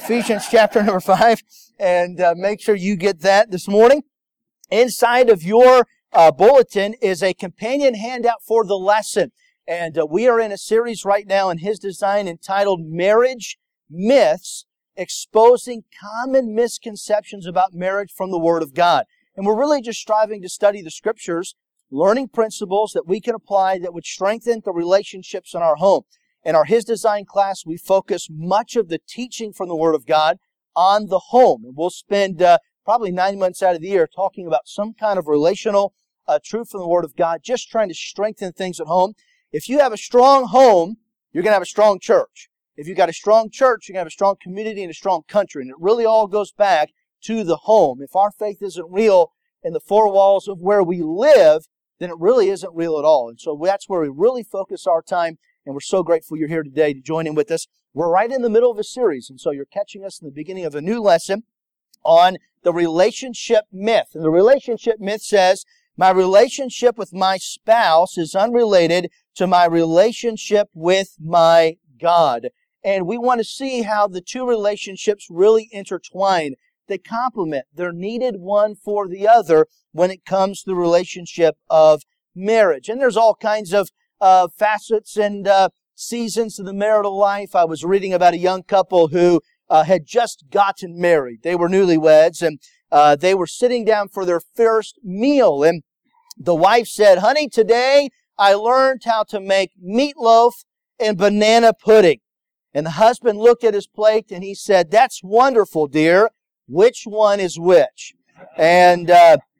Ephesians chapter number 5, and make sure you get that this morning. Inside of your bulletin is a companion handout for the lesson. And we are in a series right now in His Design entitled Marriage Myths, Exposing Common Misconceptions About Marriage from the Word of God. And we're really just striving to study the Scriptures, learning principles that we can apply that would strengthen the relationships in our home. In our His Design class, we focus much of the teaching from the Word of God on the home. And we'll spend probably 9 months out of the year talking about some kind of relational truth from the Word of God, just trying to strengthen things at home. If you have a strong home, you're going to have a strong church. If you've got a strong church, you're going to have a strong community and a strong country. And it really all goes back to the home. If our faith isn't real in the four walls of where we live, then it really isn't real at all. And so that's where we really focus our time. And we're so grateful you're here today to join in with us. We're right in the middle of a series, and so you're catching us in the beginning of a new lesson on the relationship myth. And the relationship myth says, my relationship with my spouse is unrelated to my relationship with my God. And we want to see how the two relationships really intertwine. They complement. They're needed one for the other when it comes to the relationship of marriage. And there's all kinds of facets and seasons of the marital life. I was reading about a young couple who had just gotten married. They were newlyweds, and they were sitting down for their first meal. And the wife said, honey, today I learned how to make meatloaf and banana pudding. And the husband looked at his plate and he said, that's wonderful, dear. Which one is which? And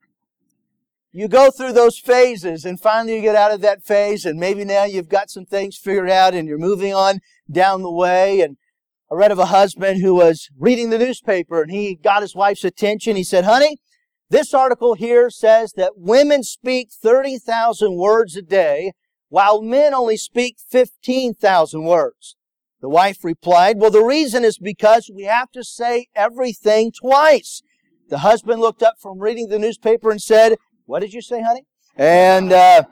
you go through those phases, and finally you get out of that phase, and maybe now you've got some things figured out and you're moving on down the way. And I read of a husband who was reading the newspaper, and he got his wife's attention. He said, honey, this article here says that women speak 30,000 words a day, while men only speak 15,000 words. The wife replied, well, the reason is because we have to say everything twice. The husband looked up from reading the newspaper and said, what did you say, honey? And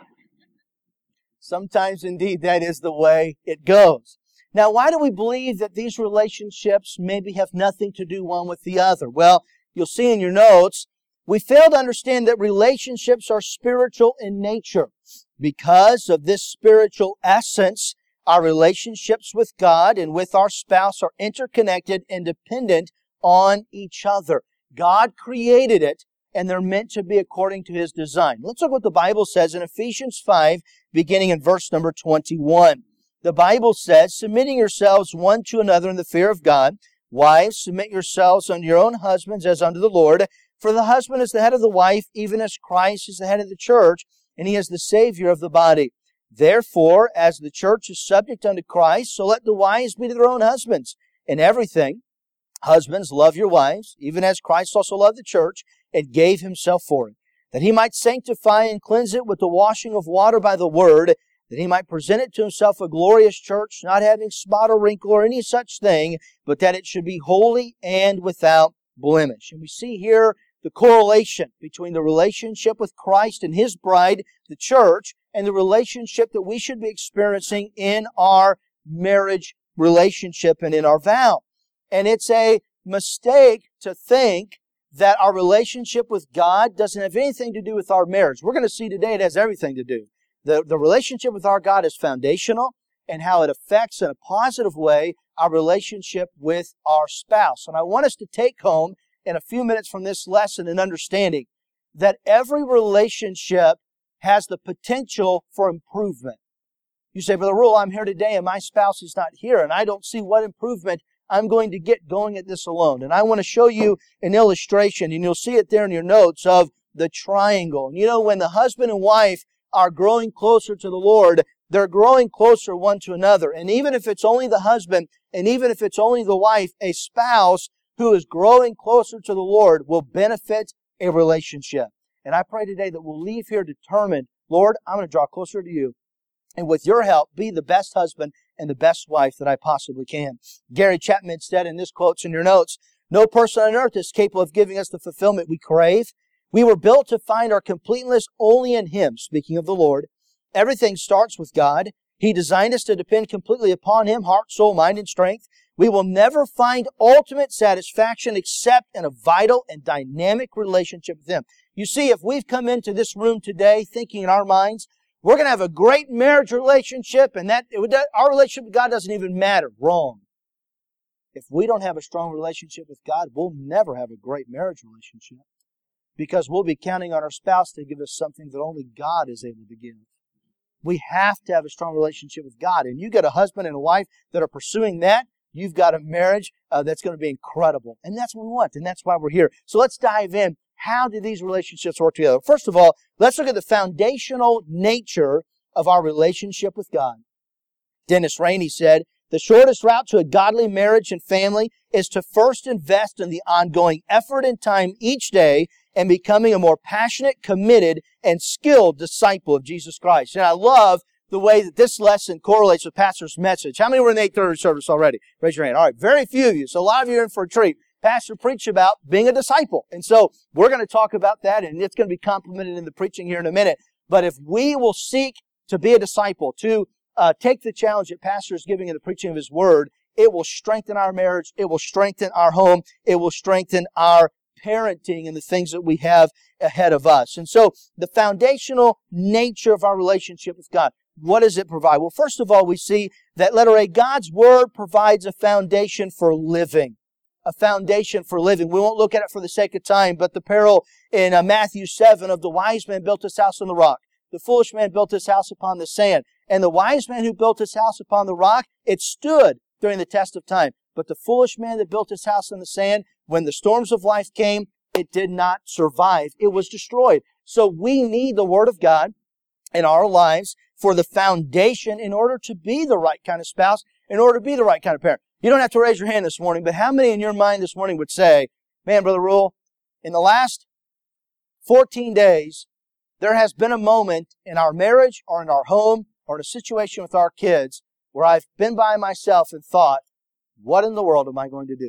sometimes, indeed, that is the way it goes. Now, why do we believe that these relationships maybe have nothing to do one with the other? Well, you'll see in your notes, we fail to understand that relationships are spiritual in nature. Because of this spiritual essence, our relationships with God and with our spouse are interconnected and dependent on each other. God created it, and they're meant to be according to His design. Let's look what the Bible says in Ephesians 5, beginning in verse number 21. The Bible says, submitting yourselves one to another in the fear of God. Wives, submit yourselves unto your own husbands as unto the Lord. For the husband is the head of the wife, even as Christ is the head of the church, and He is the Savior of the body. Therefore, as the church is subject unto Christ, so let the wives be to their own husbands. In everything, husbands, love your wives, even as Christ also loved the church, and gave Himself for it, that He might sanctify and cleanse it with the washing of water by the word, that He might present it to Himself a glorious church, not having spot or wrinkle or any such thing, but that it should be holy and without blemish. And we see here the correlation between the relationship with Christ and His bride, the church, and the relationship that we should be experiencing in our marriage relationship and in our vow. And it's a mistake to think that our relationship with God doesn't have anything to do with our marriage. We're going to see today it has everything to do. The relationship with our God is foundational, and how it affects in a positive way our relationship with our spouse. And I want us to take home in a few minutes from this lesson an understanding that every relationship has the potential for improvement. You say, Brother Rule, I'm here today and my spouse is not here, and I don't see what improvement I'm going to get going at this alone. And I want to show you an illustration, and you'll see it there in your notes, of the triangle. And you know, when the husband and wife are growing closer to the Lord, they're growing closer one to another. And even if it's only the husband, and even if it's only the wife, a spouse who is growing closer to the Lord will benefit a relationship. And I pray today that we'll leave here determined, Lord, I'm going to draw closer to You, and with Your help, be the best husband and the best wife that I possibly can. Gary Chapman said, and this quote's in your notes, no person on earth is capable of giving us the fulfillment we crave. We were built to find our completeness only in Him, speaking of the Lord. Everything starts with God. He designed us to depend completely upon Him, heart, soul, mind, and strength. We will never find ultimate satisfaction except in a vital and dynamic relationship with Him. You see, if we've come into this room today thinking in our minds, we're going to have a great marriage relationship and that our relationship with God doesn't even matter. Wrong. If we don't have a strong relationship with God, we'll never have a great marriage relationship because we'll be counting on our spouse to give us something that only God is able to give. We have to have a strong relationship with God. And you get a husband and a wife that are pursuing that, you've got a marriage that's going to be incredible. And that's what we want, and that's why we're here. So let's dive in. How do these relationships work together? First of all, let's look at the foundational nature of our relationship with God. Dennis Rainey said, the shortest route to a godly marriage and family is to first invest in the ongoing effort and time each day and becoming a more passionate, committed, and skilled disciple of Jesus Christ. And I love the way that this lesson correlates with Pastor's message. How many were in the 8:30 service already? Raise your hand. All right, very few of you. So a lot of you are in for a treat. Pastor preached about being a disciple. And so we're going to talk about that, and it's going to be complemented in the preaching here in a minute. But if we will seek to be a disciple, to take the challenge that Pastor is giving in the preaching of His Word, it will strengthen our marriage, it will strengthen our home, it will strengthen our parenting and the things that we have ahead of us. And so the foundational nature of our relationship with God, what does it provide? Well, first of all, we see that letter A, God's Word provides a foundation for living. A foundation for living. We won't look at it for the sake of time, but the parable in Matthew 7 of the wise man built his house on the rock. The foolish man built his house upon the sand. And the wise man who built his house upon the rock, it stood during the test of time. But the foolish man that built his house on the sand, when the storms of life came, it did not survive. It was destroyed. So we need the Word of God in our lives for the foundation in order to be the right kind of spouse, in order to be the right kind of parent. You don't have to raise your hand this morning, but how many in your mind this morning would say, man, Brother Rule, in the last 14 days, there has been a moment in our marriage or in our home or in a situation with our kids where I've been by myself and thought, what in the world am I going to do?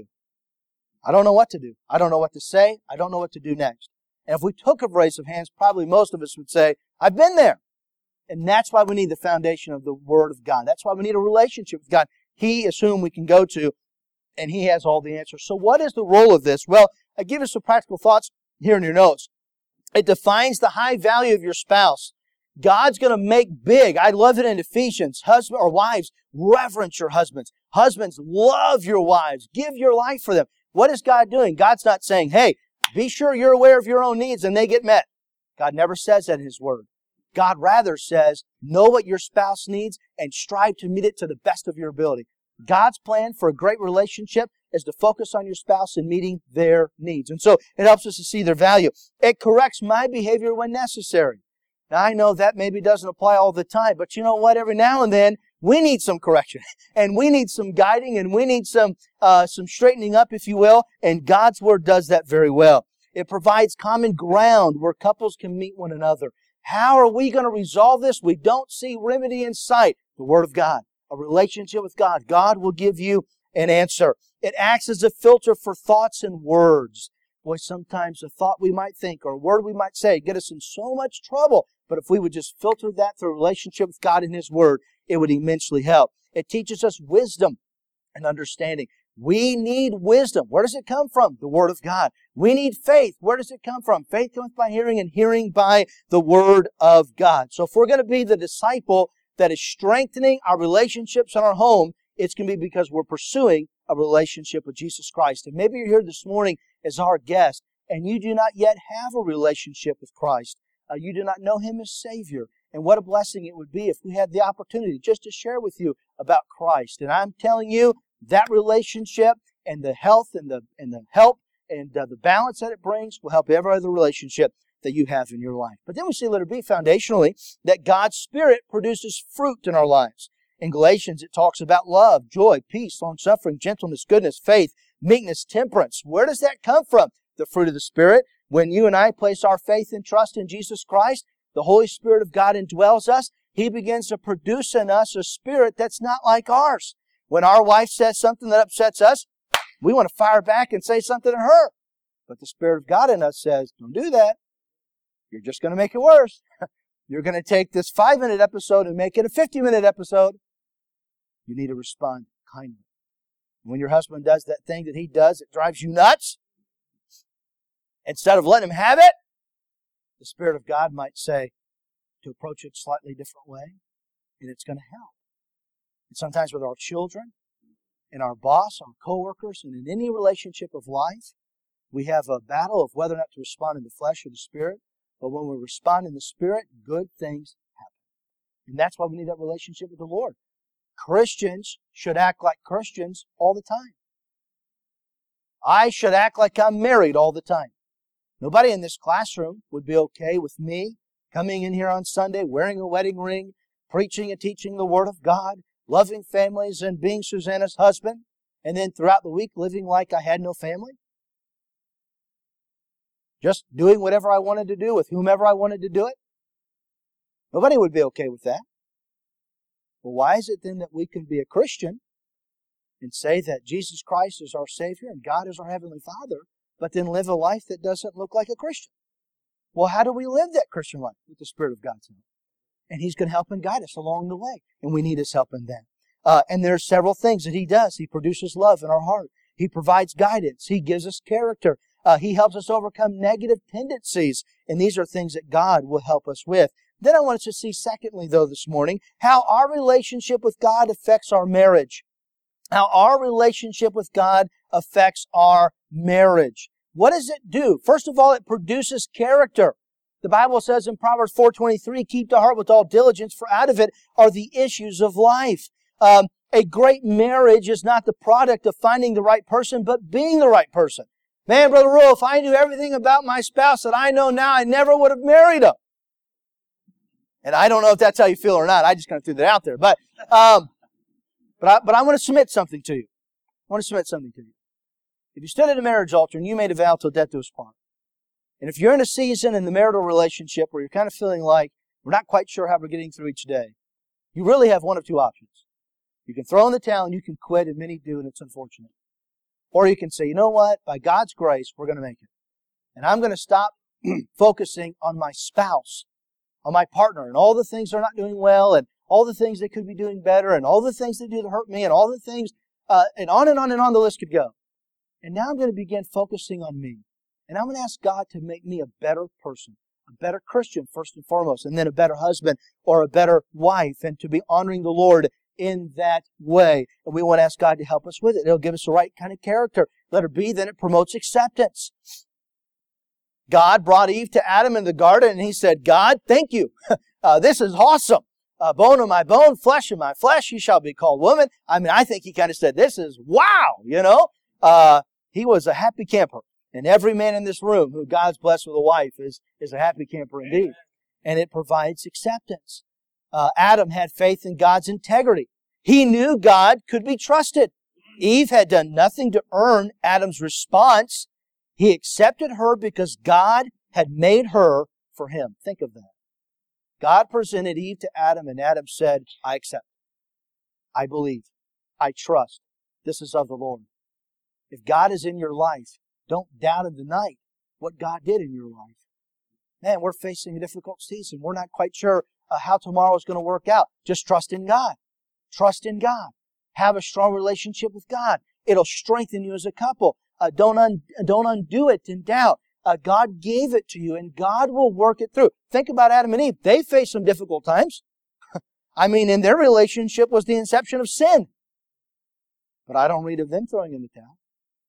I don't know what to do. I don't know what to say. I don't know what to do next. And if we took a raise of hands, probably most of us would say, I've been there. And that's why we need the foundation of the Word of God. That's why we need a relationship with God. He is whom we can go to, and He has all the answers. So what is the role of this? Well, I give you some practical thoughts here in your notes. It defines the high value of your spouse. God's going to make big. I love it in Ephesians. Husband or wives, reverence your husbands. Husbands, love your wives. Give your life for them. What is God doing? God's not saying, hey, be sure you're aware of your own needs and they get met. God never says that in His Word. God rather says, know what your spouse needs and strive to meet it to the best of your ability. God's plan for a great relationship is to focus on your spouse and meeting their needs. And so it helps us to see their value. It corrects my behavior when necessary. Now, I know that maybe doesn't apply all the time, but you know what? Every now and then, we need some correction, and we need some guiding, and we need some straightening up, if you will, and God's Word does that very well. It provides common ground where couples can meet one another. How are we going to resolve this? We don't see remedy in sight. The Word of God, a relationship with God. God will give you an answer. It acts as a filter for thoughts and words. Boy, sometimes a thought we might think or a word we might say get us in so much trouble. But if we would just filter that through a relationship with God and His Word, it would immensely help. It teaches us wisdom and understanding. We need wisdom. Where does it come from? The Word of God. We need faith. Where does it come from? Faith comes by hearing, and hearing by the Word of God. So if we're going to be the disciple that is strengthening our relationships in our home, it's going to be because we're pursuing a relationship with Jesus Christ. And maybe you're here this morning as our guest, and you do not yet have a relationship with Christ. You do not know Him as Savior. And what a blessing it would be if we had the opportunity just to share with you about Christ. And I'm telling you, that relationship and the health and the help and the balance that it brings will help every other relationship that you have in your life. But then we see, letter B, foundationally, that God's Spirit produces fruit in our lives. In Galatians, it talks about love, joy, peace, long-suffering, gentleness, goodness, faith, meekness, temperance. Where does that come from? The fruit of the Spirit. When you and I place our faith and trust in Jesus Christ, the Holy Spirit of God indwells us. He begins to produce in us a spirit that's not like ours. When our wife says something that upsets us, we want to fire back and say something to her. But the Spirit of God in us says, don't do that. You're just going to make it worse. You're going to take this 5-minute episode and make it a 50-minute episode. You need to respond kindly. When your husband does that thing that he does that drives you nuts, instead of letting him have it, the Spirit of God might say to approach it a slightly different way, and it's going to help. And sometimes with our children, and our boss, our coworkers, and in any relationship of life, we have a battle of whether or not to respond in the flesh or the Spirit. But when we respond in the Spirit, good things happen. And that's why we need that relationship with the Lord. Christians should act like Christians all the time. I should act like I'm married all the time. Nobody in this classroom would be okay with me coming in here on Sunday, wearing a wedding ring, preaching and teaching the Word of God, loving families and being Susanna's husband, and then throughout the week living like I had no family. Just doing whatever I wanted to do with whomever I wanted to do it. Nobody would be okay with that. Well, why is it then that we can be a Christian and say that Jesus Christ is our Savior and God is our Heavenly Father, but then live a life that doesn't look like a Christian? Well, how do we live that Christian life? With the Spirit of God's help. And He's going to help and guide us along the way. And we need His help in that. And there are several things that He does. He produces love in our heart. He provides guidance. He gives us character. He helps us overcome negative tendencies. And these are things that God will help us with. Then I want us to see, secondly, though, this morning, how our relationship with God affects our marriage. How our relationship with God affects our marriage. What does it do? First of all, it produces character. The Bible says in Proverbs 4:23, keep the heart with all diligence, for out of it are the issues of life. A great marriage is not the product of finding the right person, but being the right person. Man, Brother Rowe, if I knew everything about my spouse that I know now, I never would have married him. And I don't know if that's how you feel or not. I just kind of threw that out there. But I want to submit something to you. If you stood at a marriage altar and you made a vow till death do us part, and if you're in a season in the marital relationship where you're kind of feeling like we're not quite sure how we're getting through each day, you really have one of two options. You can throw in the towel and you can quit, and many do, and it's unfortunate. Or you can say, you know what? By God's grace, we're going to make it. And I'm going to stop focusing on my spouse, on my partner, and all the things they're not doing well, and all the things they could be doing better, and all the things they do to hurt me, and all the things, and on and on and on the list could go. And now I'm going to begin focusing on me. And I'm going to ask God to make me a better person, a better Christian first and foremost, and then a better husband or a better wife, and to be honoring the Lord in that way. And we want to ask God to help us with it. It'll give us the right kind of character. Letter B, then it promotes acceptance. God brought Eve to Adam in the garden, and He said, God, thank you. This is awesome. Bone of my bone, flesh of my flesh, she shall be called woman. I think He kind of said, this is wow, He was a happy camper. And every man in this room who God's blessed with a wife is a happy camper indeed. And it provides acceptance. Adam had faith in God's integrity. He knew God could be trusted. Eve had done nothing to earn Adam's response. He accepted her because God had made her for him. Think of that. God presented Eve to Adam, and Adam said, I accept. I believe. I trust. This is of the Lord. If God is in your life, don't doubt and deny what God did in your life. Man, we're facing a difficult season. We're not quite sure how tomorrow is going to work out. Just trust in God. Trust in God. Have a strong relationship with God. It'll strengthen you as a couple. Don't undo it in doubt. God gave it to you, and God will work it through. Think about Adam and Eve. They faced some difficult times. In their relationship was the inception of sin. But I don't read of them throwing in the towel.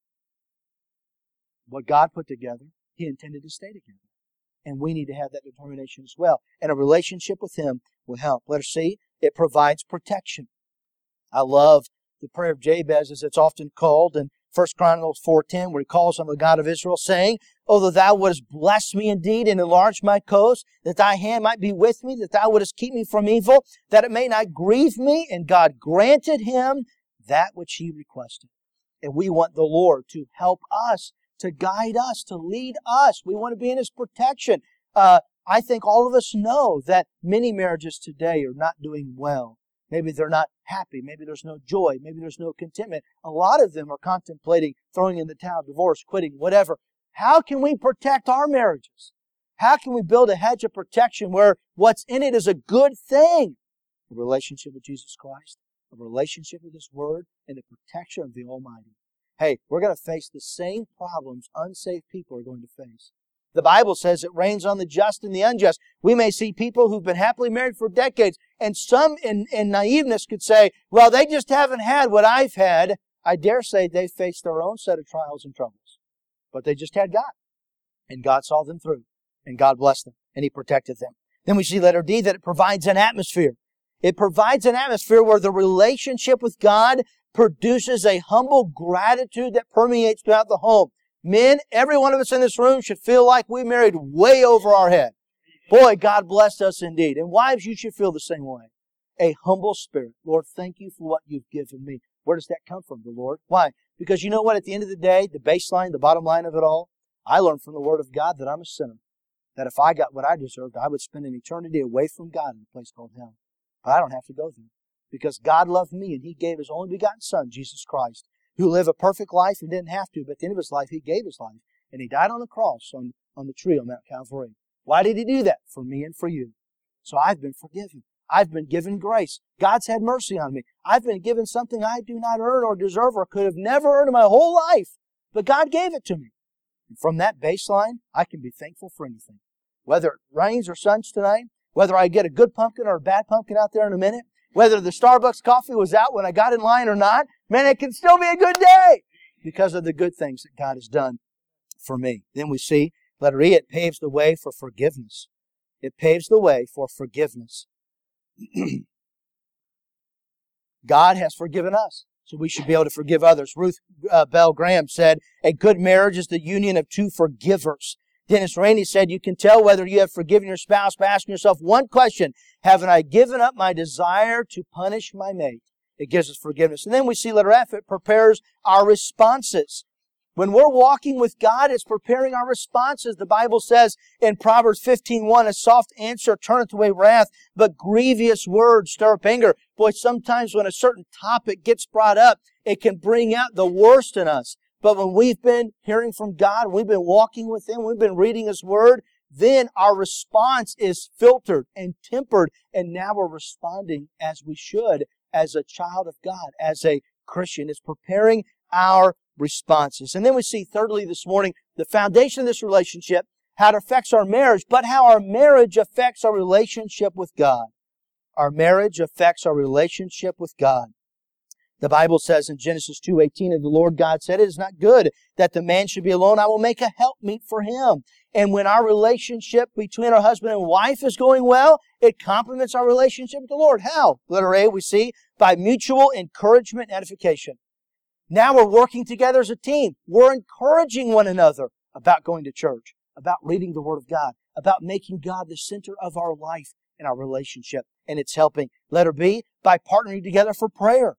What God put together, He intended to stay together. And we need to have that determination as well. And a relationship with Him will help. Letter C, it provides protection. I love the prayer of Jabez, as it's often called in 1 Chronicles 4:10, where he calls on the God of Israel, saying, Oh, that Thou wouldest bless me indeed and enlarge my coast, that Thy hand might be with me, that Thou wouldest keep me from evil, that it may not grieve me. And God granted him that which he requested. And we want the Lord to help us, to guide us, to lead us. We want to be in His protection. I think all of us know that many marriages today are not doing well. Maybe they're not happy. Maybe there's no joy. Maybe there's no contentment. A lot of them are contemplating throwing in the towel, divorce, quitting, whatever. How can we protect our marriages? How can we build a hedge of protection where what's in it is a good thing? The relationship with Jesus Christ. a relationship with His Word, and the protection of the Almighty. Hey, we're going to face the same problems unsaved people are going to face. The Bible says it rains on the just and the unjust. We may see people who've been happily married for decades, and some in naiveness could say, well, they just haven't had what I've had. I dare say they faced their own set of trials and troubles. But they just had God. And God saw them through. And God blessed them. And He protected them. Then we see letter D that it provides an atmosphere. It provides an atmosphere where the relationship with God produces a humble gratitude that permeates throughout the home. Men, every one of us in this room should feel like we married way over our head. Boy, God blessed us indeed. And wives, you should feel the same way. A humble spirit. Lord, thank you for what you've given me. Where does that come from, the Lord? Why? Because you know what? At the end of the day, the baseline, the bottom line of it all, I learned from the Word of God that I'm a sinner. That if I got what I deserved, I would spend an eternity away from God in a place called hell. But I don't have to go there. Because God loved me and He gave His only begotten Son, Jesus Christ, who lived a perfect life and didn't have to, but at the end of His life, He gave His life. And He died on the cross on the tree on Mount Calvary. Why did He do that? For me and for you. So I've been forgiven. I've been given grace. God's had mercy on me. I've been given something I do not earn or deserve or could have never earned in my whole life. But God gave it to me. And from that baseline, I can be thankful for anything. Whether it rains or suns tonight, whether I get a good pumpkin or a bad pumpkin out there in a minute, whether the Starbucks coffee was out when I got in line or not, man, it can still be a good day because of the good things that God has done for me. Then we see, letter E, it paves the way for forgiveness. It paves the way for forgiveness. God has forgiven us, so we should be able to forgive others. Ruth Bell Graham said, a good marriage is the union of two forgivers. Dennis Rainey said, you can tell whether you have forgiven your spouse by asking yourself one question: haven't I given up my desire to punish my mate? It gives us forgiveness. And then we see letter F, it prepares our responses. When we're walking with God, it's preparing our responses. The Bible says in Proverbs 15:1, a soft answer turneth away wrath, but grievous words stir up anger. Boy, sometimes when a certain topic gets brought up, it can bring out the worst in us. But when we've been hearing from God, we've been walking with Him, we've been reading His Word, then our response is filtered and tempered, and now we're responding as we should as a child of God, as a Christian. It's preparing our responses. And then we see, thirdly, this morning, the foundation of this relationship, how it affects our marriage, but how our marriage affects our relationship with God. Our marriage affects our relationship with God. The Bible says in Genesis 2:18, and the Lord God said, it is not good that the man should be alone. I will make a helpmeet for him. And when our relationship between our husband and wife is going well, it complements our relationship with the Lord. How? Letter A, we see, by mutual encouragement and edification. Now we're working together as a team. We're encouraging one another about going to church, about reading the Word of God, about making God the center of our life and our relationship. And it's helping. Letter B, by partnering together for prayer.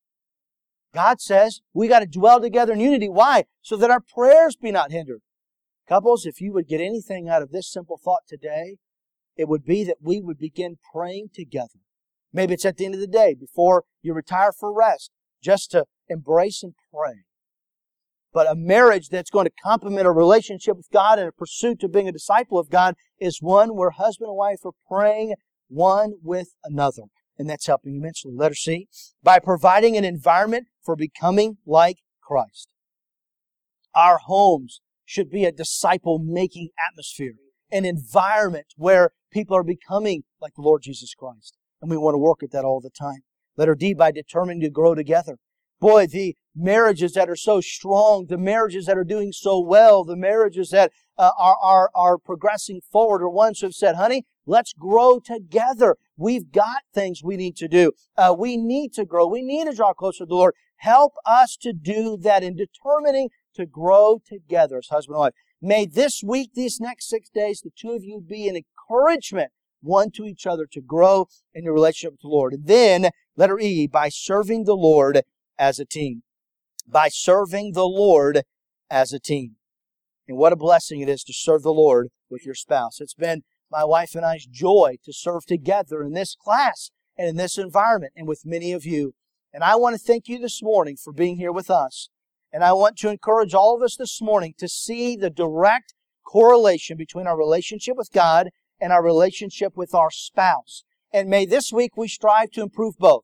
God says we got to dwell together in unity. Why? So that our prayers be not hindered. Couples, if you would get anything out of this simple thought today, it would be that we would begin praying together. Maybe it's at the end of the day, before you retire for rest, just to embrace and pray. But a marriage that's going to complement a relationship with God and a pursuit of being a disciple of God is one where husband and wife are praying one with another. And that's helping immensely. Letter C, by providing an environment for becoming like Christ. Our homes should be a disciple-making atmosphere, an environment where people are becoming like the Lord Jesus Christ. And we want to work at that all the time. Letter D, by determining to grow together. Boy, the marriages that are so strong, the marriages that are doing so well, the marriages that are progressing forward are ones who have said, honey, let's grow together. We've got things we need to do. We need to grow. We need to draw closer to the Lord. Help us to do that in determining to grow together as husband and wife. May this week, these next 6 days, the two of you be an encouragement one to each other to grow in your relationship with the Lord. And then, letter E, by serving the Lord as a team. By serving the Lord as a team. And what a blessing it is to serve the Lord with your spouse. It's been my wife and I's joy to serve together in this class and in this environment and with many of you. And I want to thank you this morning for being here with us. And I want to encourage all of us this morning to see the direct correlation between our relationship with God and our relationship with our spouse. And may this week we strive to improve both.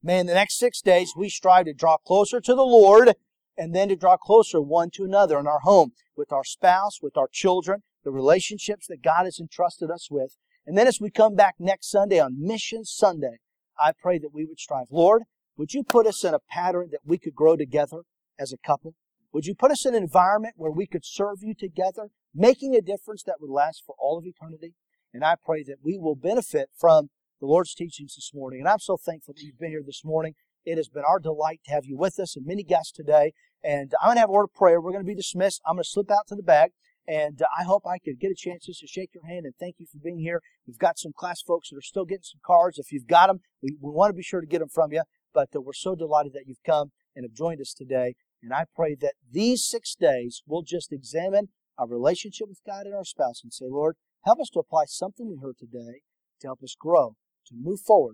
May in the next 6 days we strive to draw closer to the Lord and then to draw closer one to another in our home, with our spouse, with our children, the relationships that God has entrusted us with. And then as we come back next Sunday on Mission Sunday, I pray that we would strive. Lord, would you put us in a pattern that we could grow together as a couple? Would you put us in an environment where we could serve you together, making a difference that would last for all of eternity? And I pray that we will benefit from the Lord's teachings this morning. And I'm so thankful that you've been here this morning. It has been our delight to have you with us and many guests today. And I'm going to have a word of prayer. We're going to be dismissed. I'm going to slip out to the back. And I hope I could get a chance just to shake your hand and thank you for being here. We've got some class folks that are still getting some cards. If you've got them, we want to be sure to get them from you. But we're so delighted that you've come and have joined us today. And I pray that these 6 days we'll just examine our relationship with God and our spouse and say, Lord, help us to apply something we heard today to help us grow, to move forward